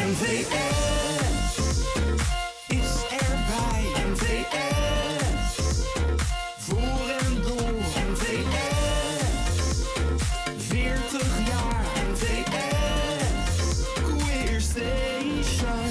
NVS is erbij. NVS voor en door. NVS 40 jaar. NVS Queer Station.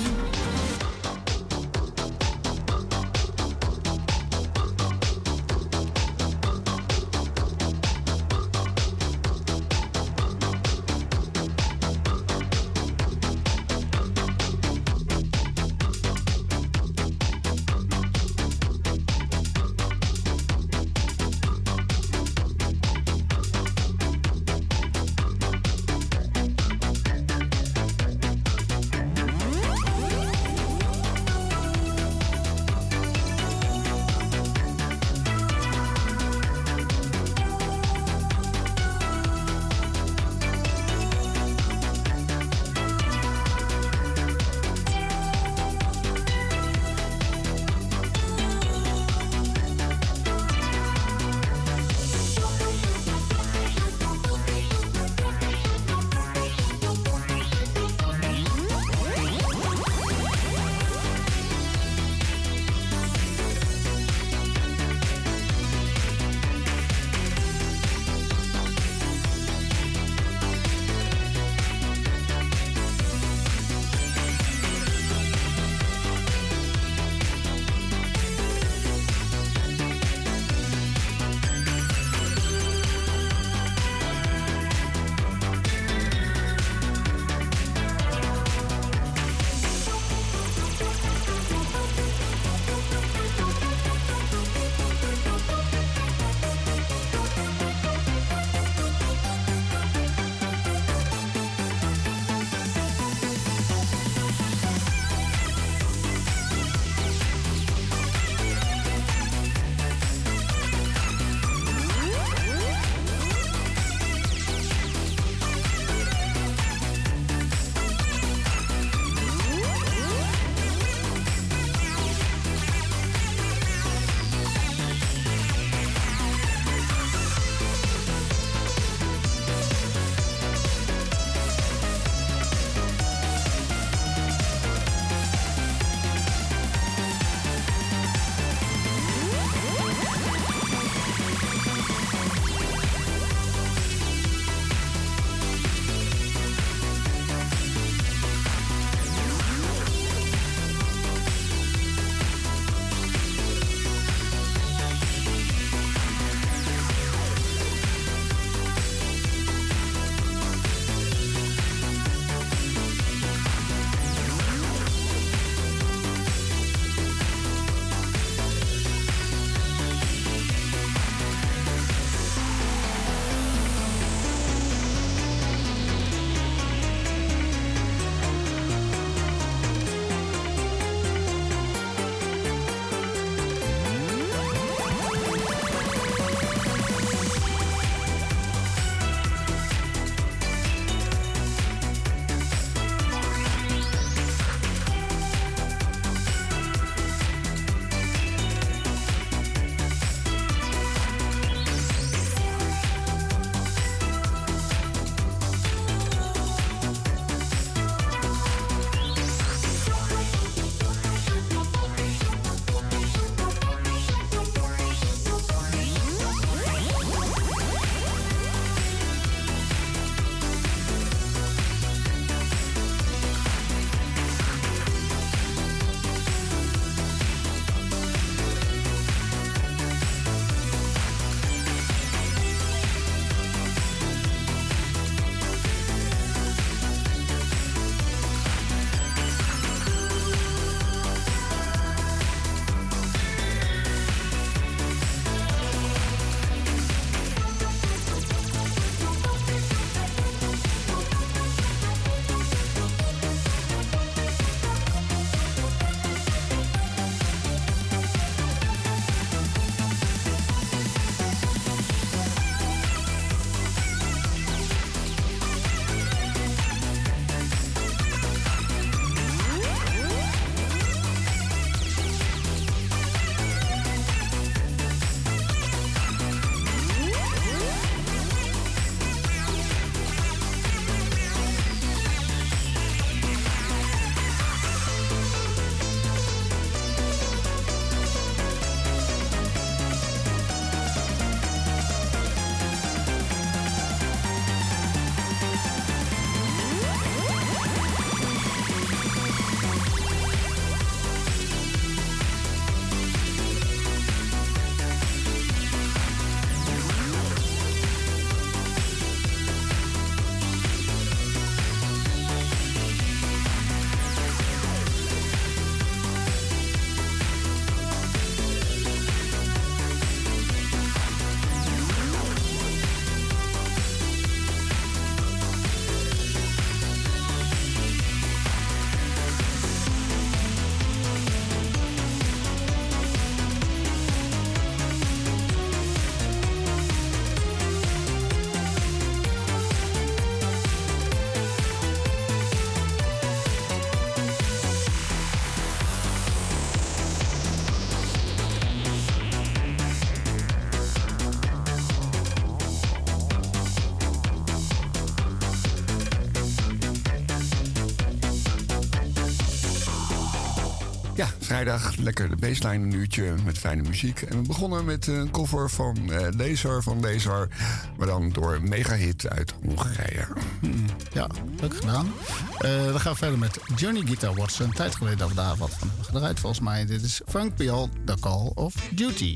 Ja, vrijdag lekker de baseline, een uurtje met fijne muziek. En we begonnen met een cover van Laser, maar dan door een megahit uit Hongarije. Ja, leuk gedaan. We gaan verder met Johnny Guitar Watson. Een tijd geleden dat we daar wat van hebben gedraaid, volgens mij. Dit is Funk Beyond the Call of Duty.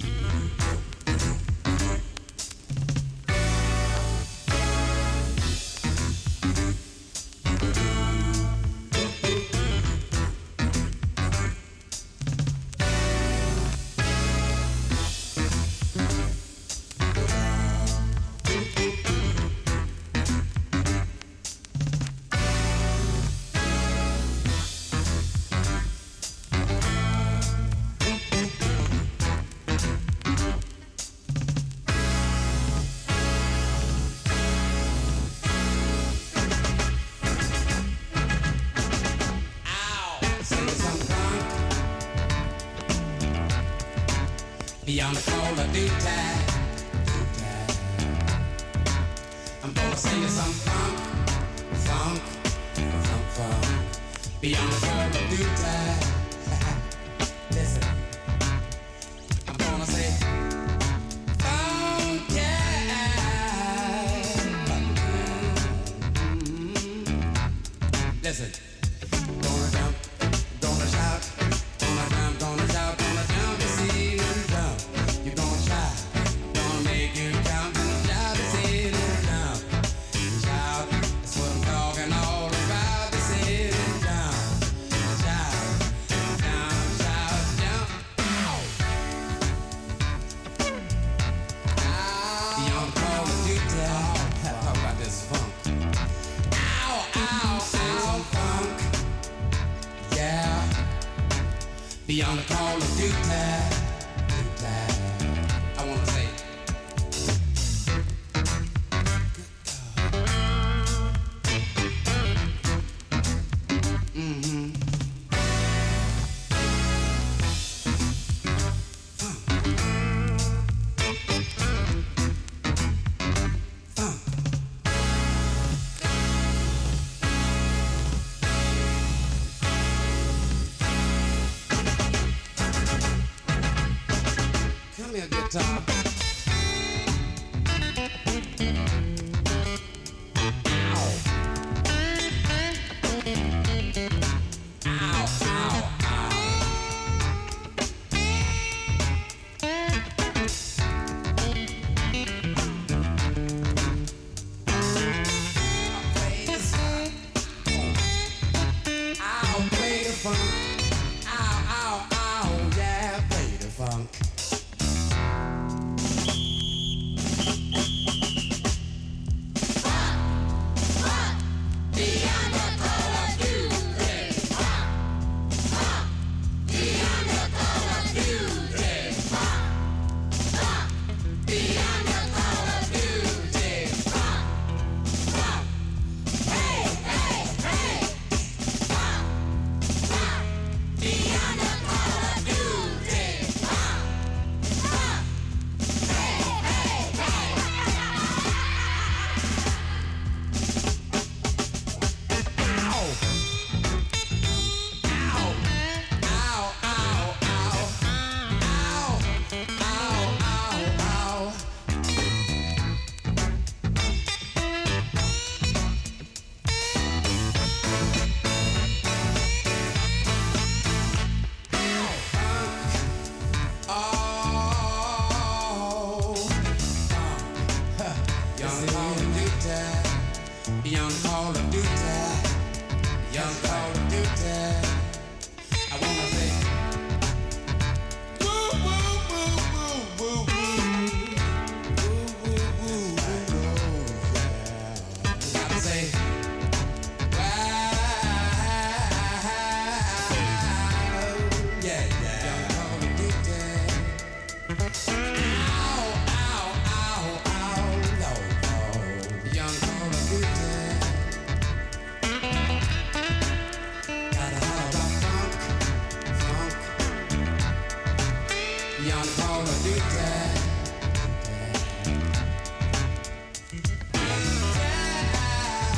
Beyond the call of duty, I'm gonna sing you some funk. Beyond the call of duty, listen, I'm gonna say funk, listen, gonna jump, gonna shout, gonna jump, gonna shout, gonna jump to see you jump. You gonna shout, gonna make you jump and shout to see you jump. Shout, that's what I'm talking all about. To see you jump. Shout, jump, shout, jump. Beyond the call of duty, talk about this funk. Ow, ow, ow, funk. Yeah. Beyond the call of duty, I wanna say. Come here, guitar.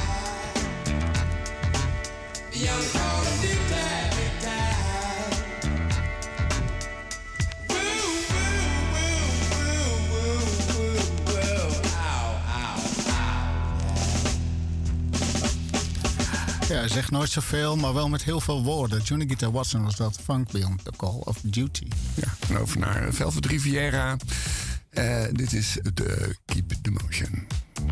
Young Call of Duty. Hij zegt nooit zoveel, maar wel met heel veel woorden. Johnny Guitar Watson was dat, Funk Beyond the Call of Duty. Ja, en over naar Velvet Riviera. Dit is de Keep the Motion.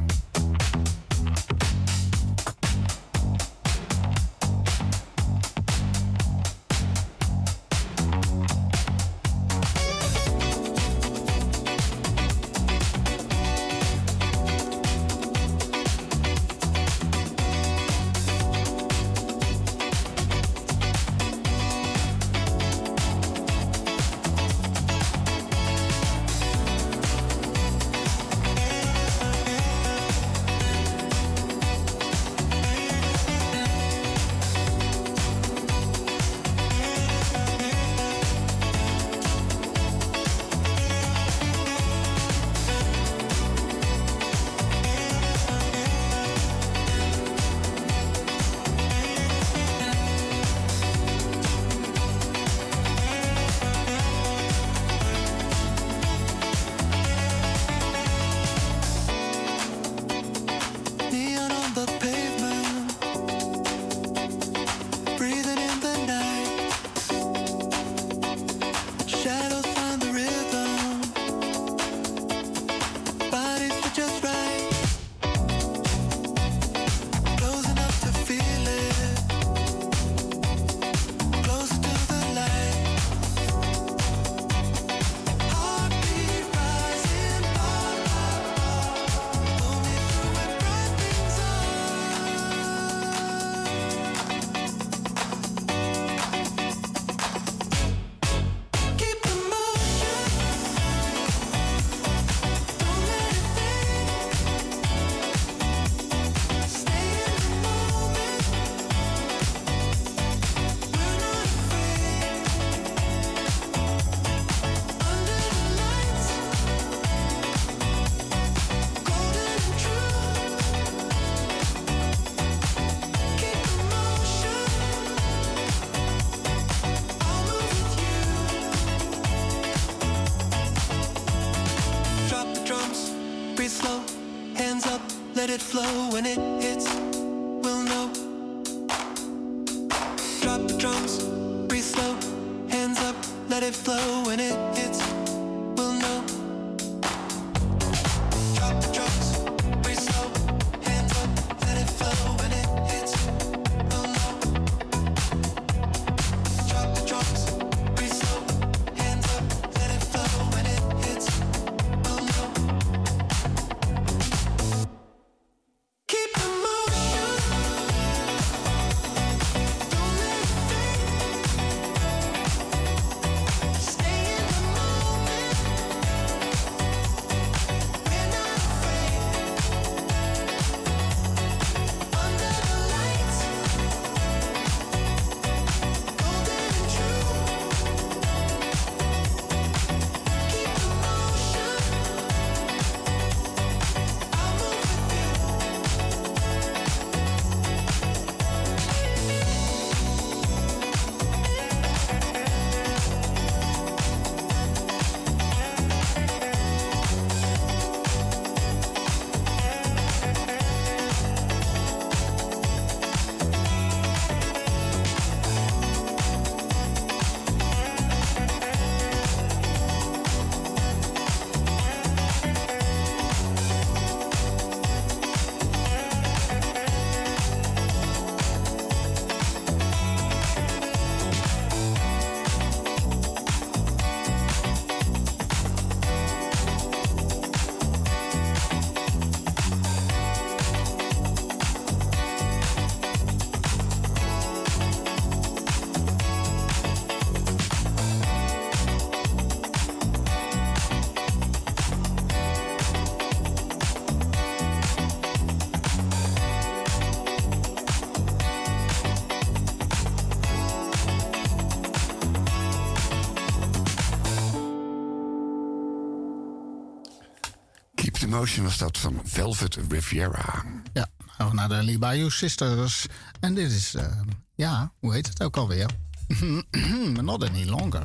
Flow when it hits, we'll know. Drop the drums, breathe slow, hands up, let it flow when it hits, we'll know. Drop the drums, breathe slow, hands up, let it flow when it hits, we'll know. Drop the drums, breathe slow, hands up, let it flow when it hits, we'll know. Keep the motion. Don't let it fade. Stay in the moment. We're not afraid. Under the lights, golden and true. Keep the motion. I'll move with you. Keep the Motion was dat van Velvet Riviera. Ja, gaan we naar de Lee Bayou Sisters. En dit is, ja, hoe heet het ook alweer? Not any longer.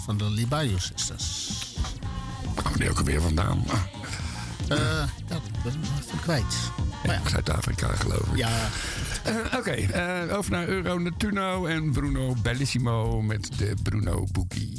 van de Libayo Sisters. Gaan we die ook alweer vandaan? Ja, dat ben ik even kwijt. Maar ja. Zuid-Afrika, geloof ik. Ja, Oké, over naar Euro Nettuno en Bruno Bellissimo met de Bruno Boogie.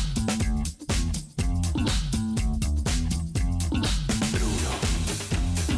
Bruno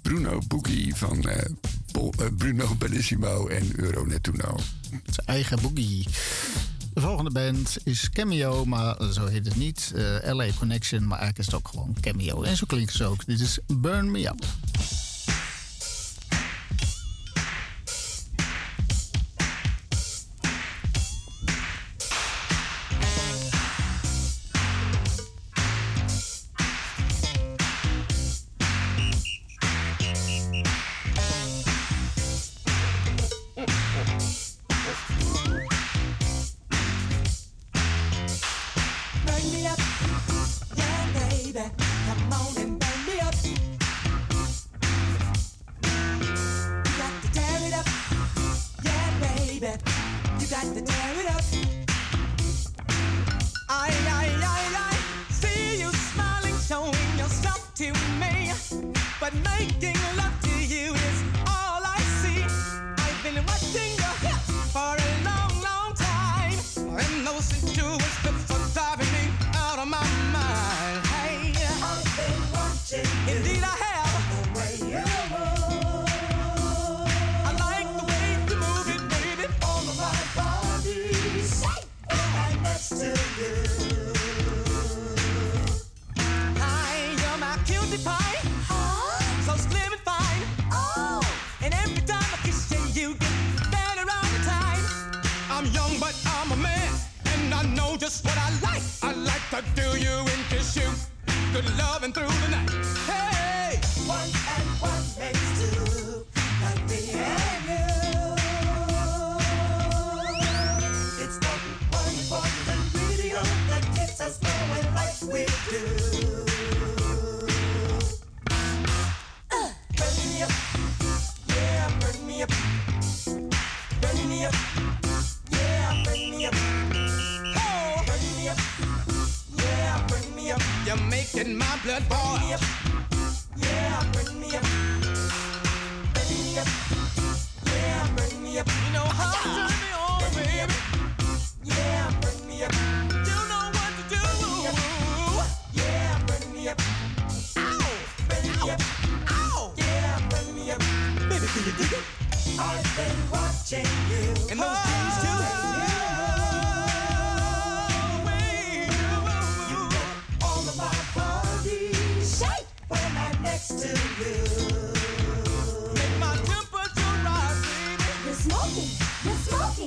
Bruno Boogie van Bruno Bellissimo en Euro Nettuno. Zijn eigen boogie. De volgende band is Cameo, maar zo heet het niet. LA Connection, maar eigenlijk is het ook gewoon Cameo. En zo klinkt het ook. Dit is Burn Me Up. Burn me up, yeah, baby. Come on and burn me up. You got to tear it up, yeah, baby. You got to tear it up. I see you smiling, showing yourself to me, but making love to you is all I see. I've been watching your hips for a long, long time, and those sensuous lips are driving me out of my mind. Hey, I've been watching you. Indeed I have. The way you move. I like the way you move it, baby. All of my body. Right next to you. Hi, you're my cutie pie. So slim and fine. Oh. And every time I kiss you, you get better all the time. I'm young, but I'm a man, and I know just what I like. I like to do you and kiss you. Good loving through the night. Hey, 1 and 1 makes 2, like me and you. It's the one important ingredient that gets us going like we do. Burn me up, yeah, burn me up. Burn me up, yeah, burn me up. Oh, burn me up, yeah, burn me up. You're making my blood boil. Burn me up, yeah, burn me up. Burn me up, yeah, burn me up. You know how to turn me on, baby. Yeah, burn me up. You know what to do. Yeah, burn me up. Ow, burn me up. Ow, yeah, burn me up. Baby, can you dig it? I've been watching you. And those things too. You get all of my body shake when I'm next to you. Make my temperature rise, baby. You're smoking, you're smoking.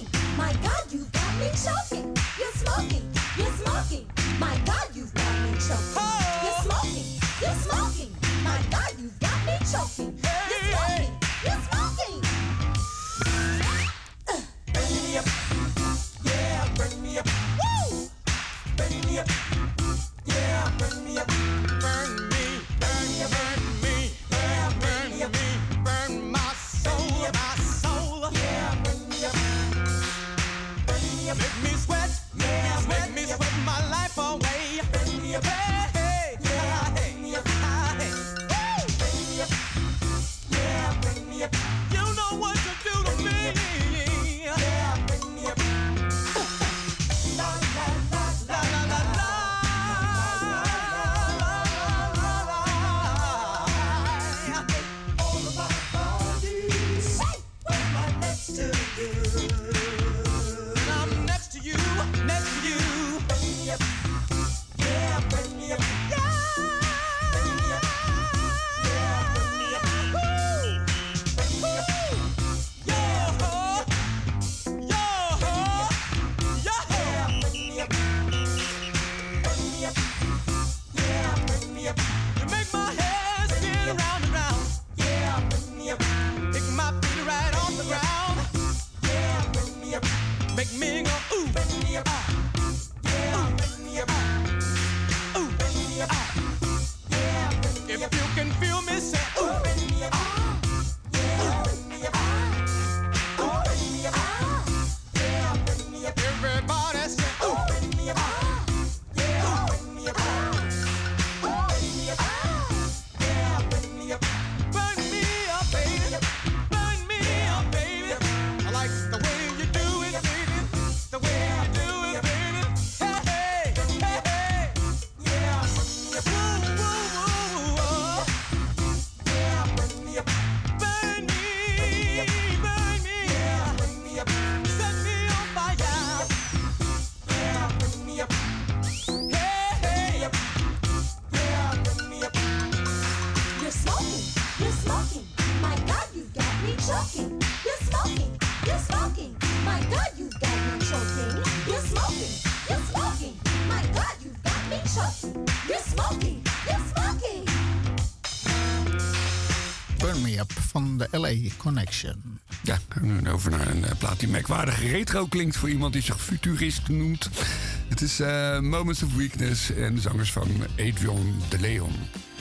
Up van de LA Connection. Ja, gaan we nu over naar een plaat die merkwaardig retro klinkt voor iemand die zich futurist noemt. Het is Moments of Weakness en de zangers van Adrian de Leon.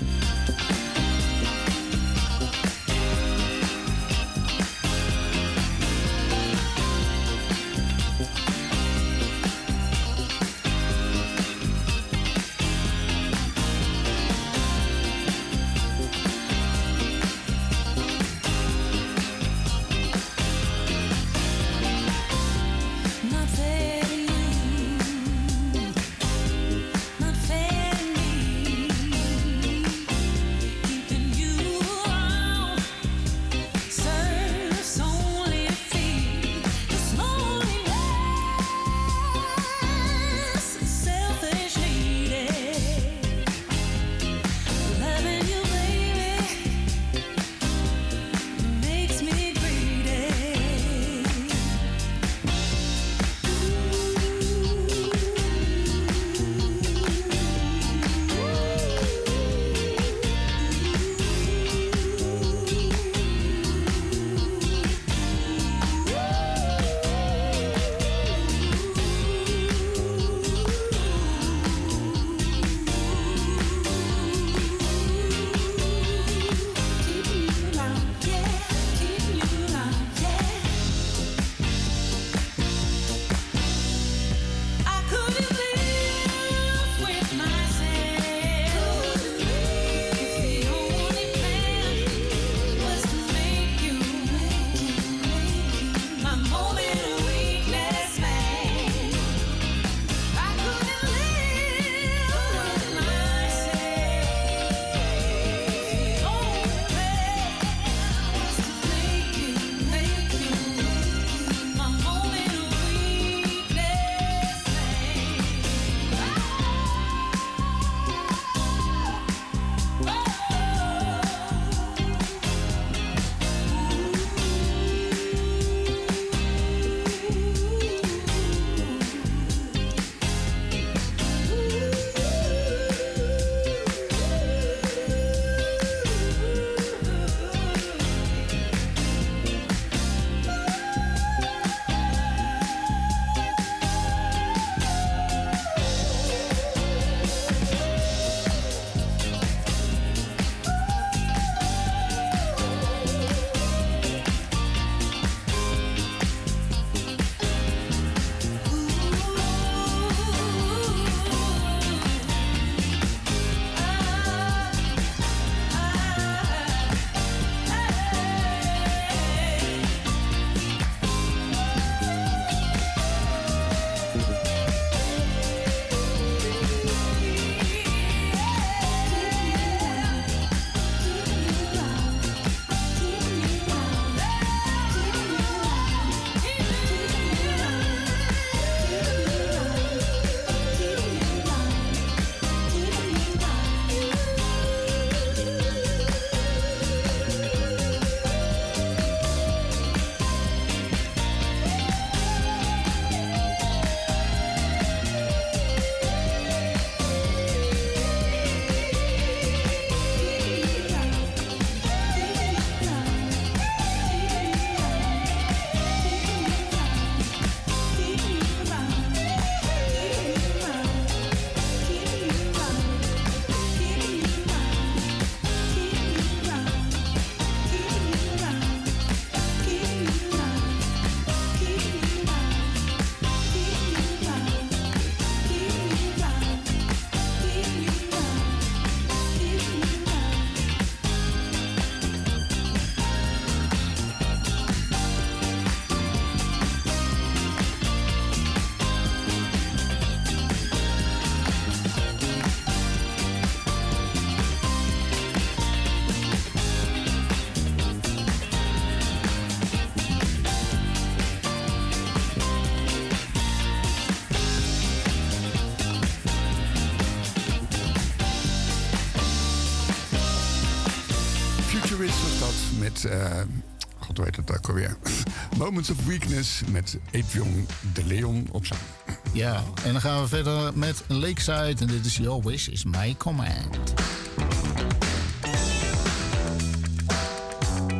Futurist was dat met... God, hoe heet het ook alweer? Moments of Weakness met Adrian de Leon op zang. Ja, en dan gaan we verder met Lakeside. En dit is Your Wish is My Command.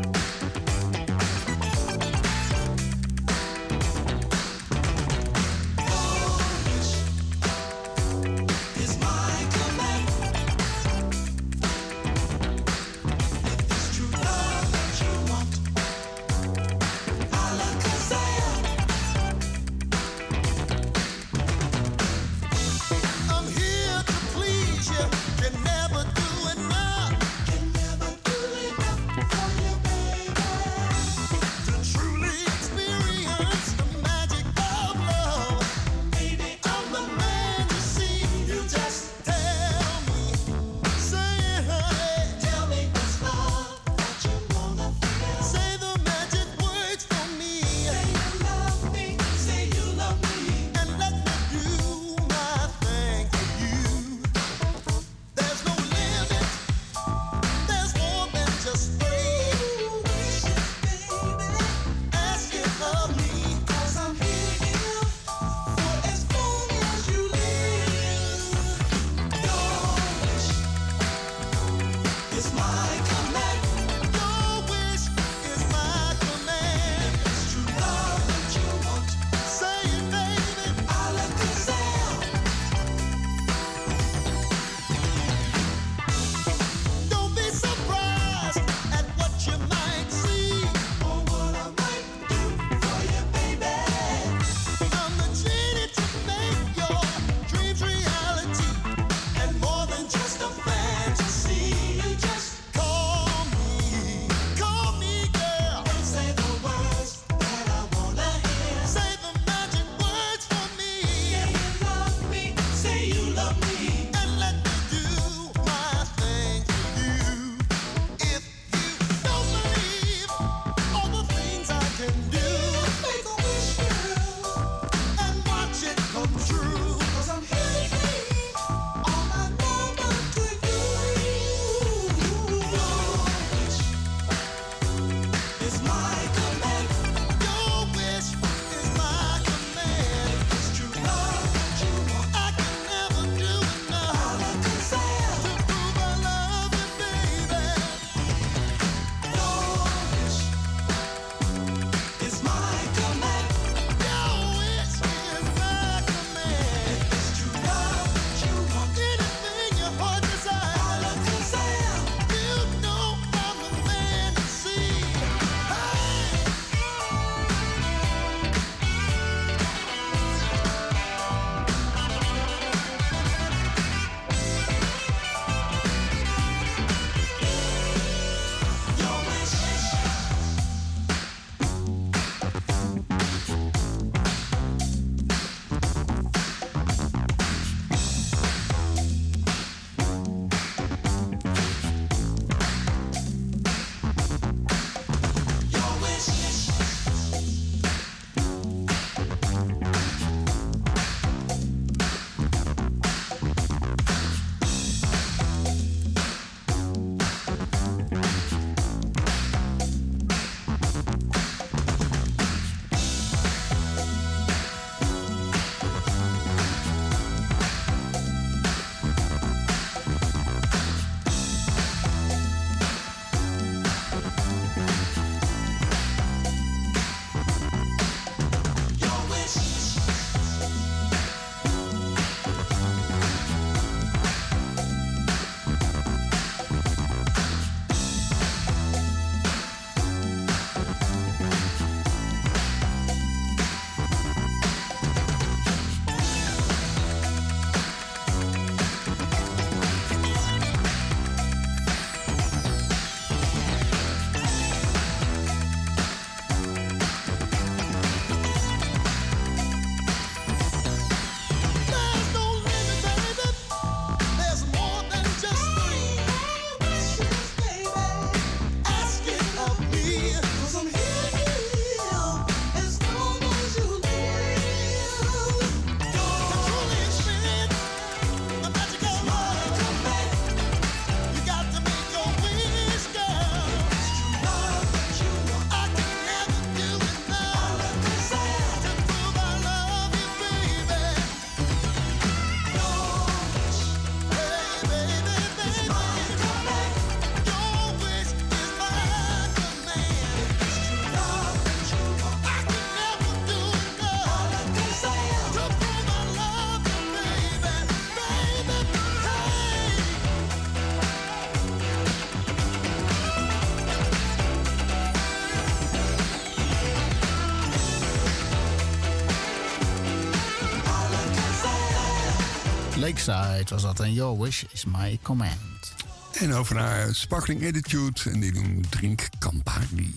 Lakeside was dat en Your Wish is My Command. En over naar Sparkling Attitude en die doen Drink Campari.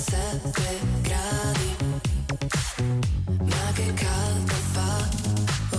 Ma che caldo fa,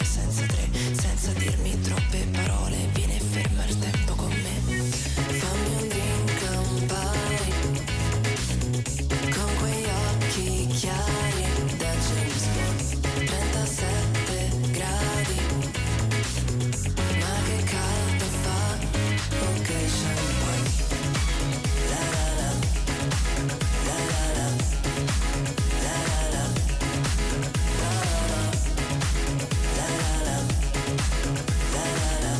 due, senza tre, senza dirmi troppe parole. Vieni e ferma il tempo con me. Fammi un drink Campari, con quegli occhi chiari da James Bond, 37 gradi, ma che caldo fa, ok champagne. La la la, la la la, la la la, la la la, la la la,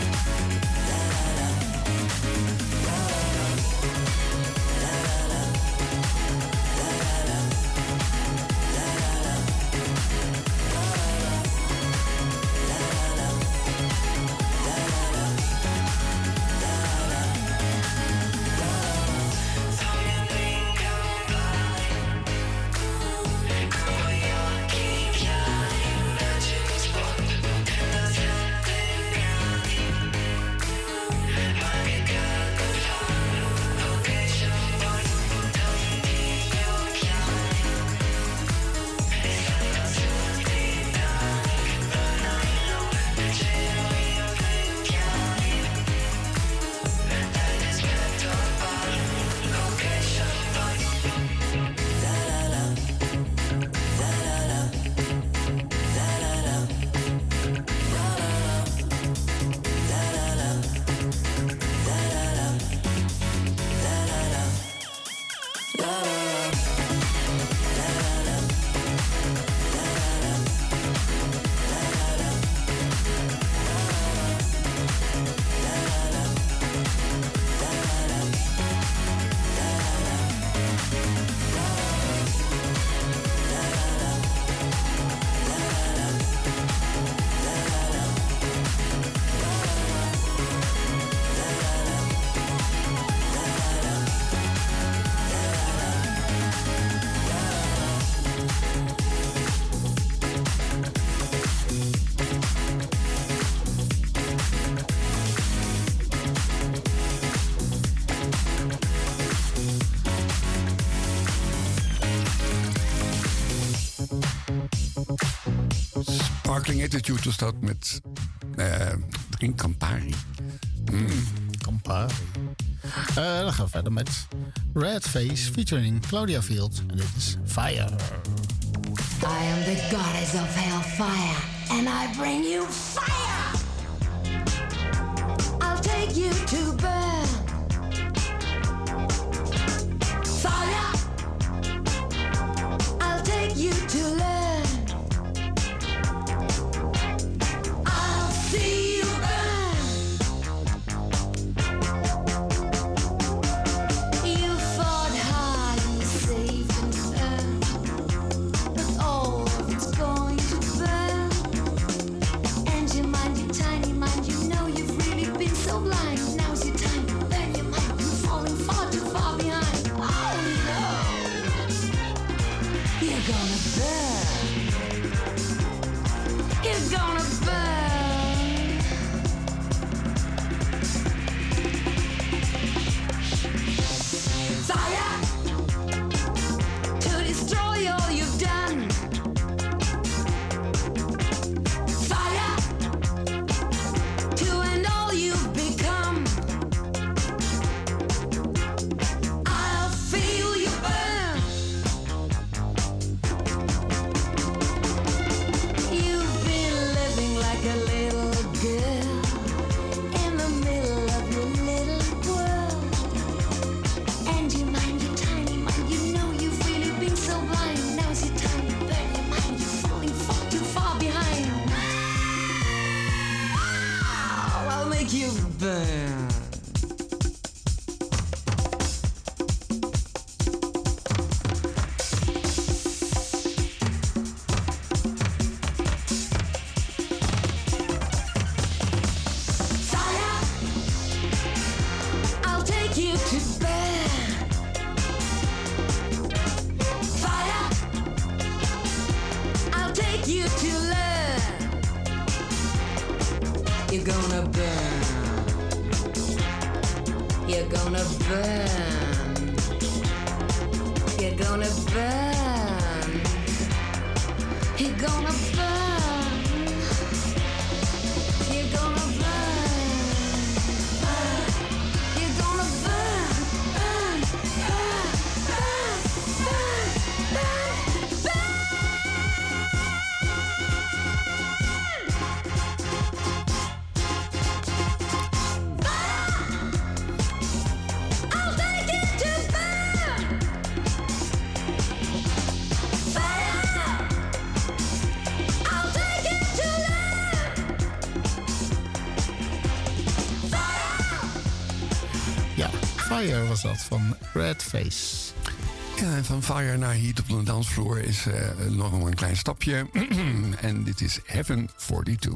Sparkling Attitude was dat met Drink Campari. Campari. Dan gaan we verder met Red Face featuring Claudia Field. En dit is Fire. I am the goddess of hellfire, and I bring you fire. I'll take you to burn. Fire. I'll take you to learn. I'll see you burn. You fought hard and saved and earned, but all of it's going to burn. And your mind, your tiny mind, you know you've really been so blind. Now's your time, burn your mind, you're falling far too far behind. Oh no, you're gonna burn. You're gonna burn. Fire to destroy all you've done. Fire to end all you've become. I'll feel you burn. You've been living like a little girl in the middle of your little world. And your mind, your tiny mind, you know you've really been so blind. Now's your time to burn your mind, you're falling far too far behind. I'll make you burn. Fire, I'll take you to burn. Fire, I'll take you to learn. You're gonna burn. You're gonna burn. You're gonna burn. You're gonna burn. Fire was dat, van Red Face. Ja, en van Fire naar Heat op de dansvloer is nog een klein stapje. En dit is Heaven 42.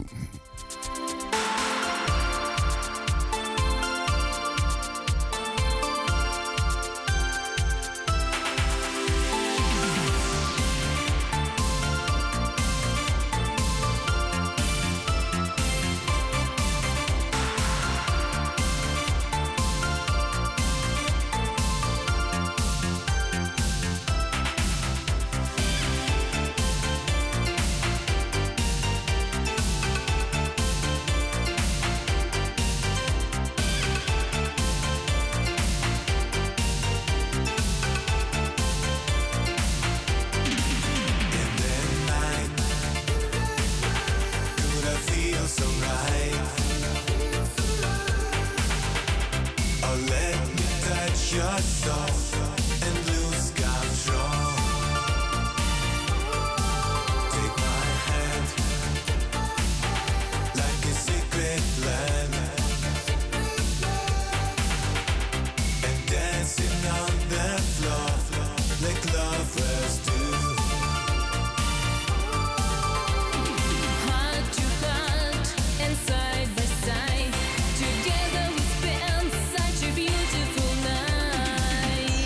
Together we spend such a beautiful night.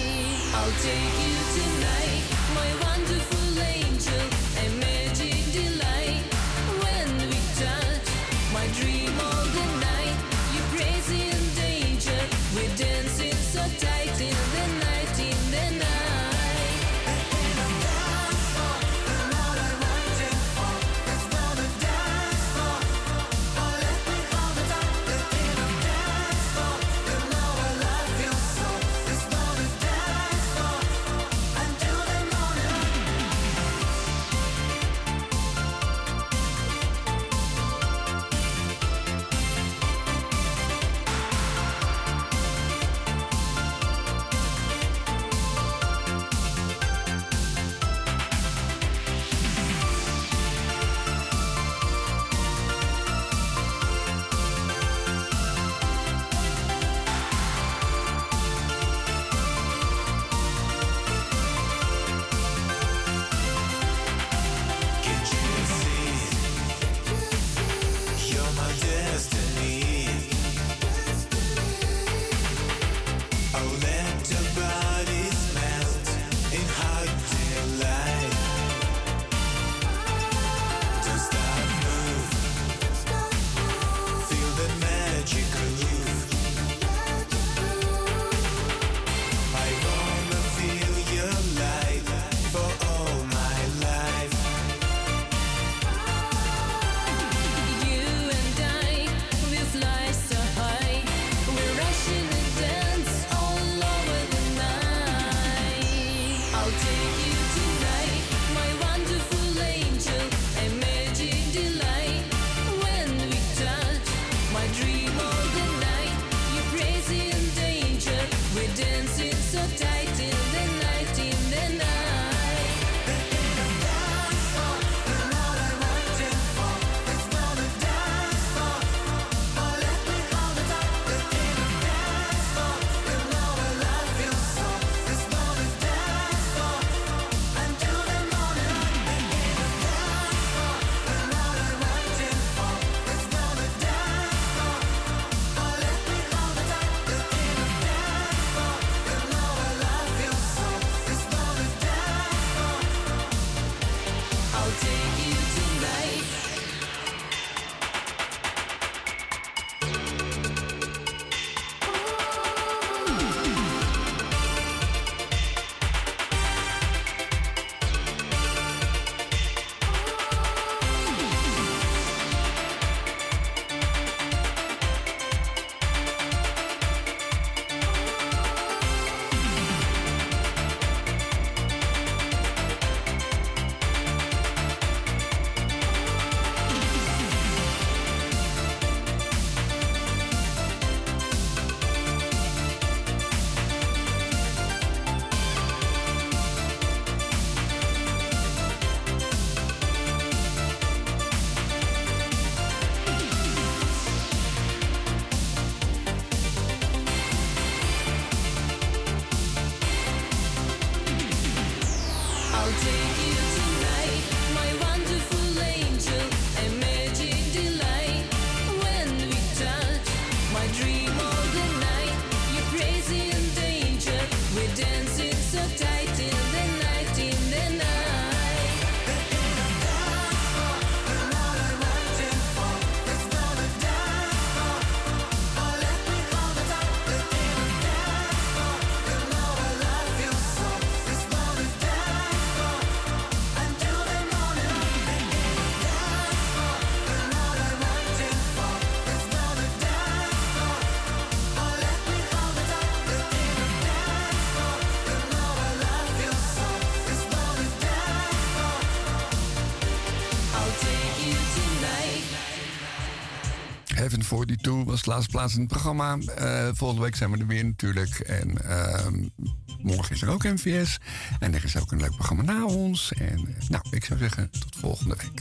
Heaven 42 was de laatste plaats in het programma. Volgende week zijn we er weer natuurlijk. En morgen is er ook MVS. En er is ook een leuk programma na ons. En nou, ik zou zeggen, tot volgende week.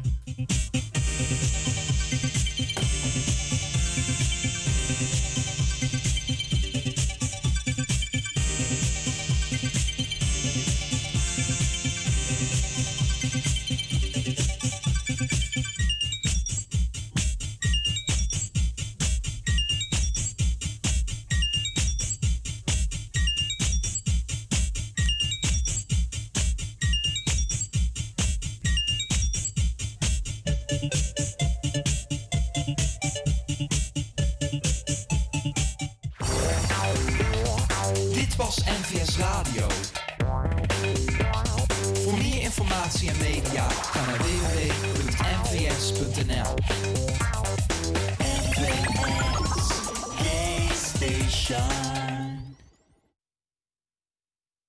Dit was NVS Radio. Voor meer informatie en media ga naar www.nvs.nl. NVS Station.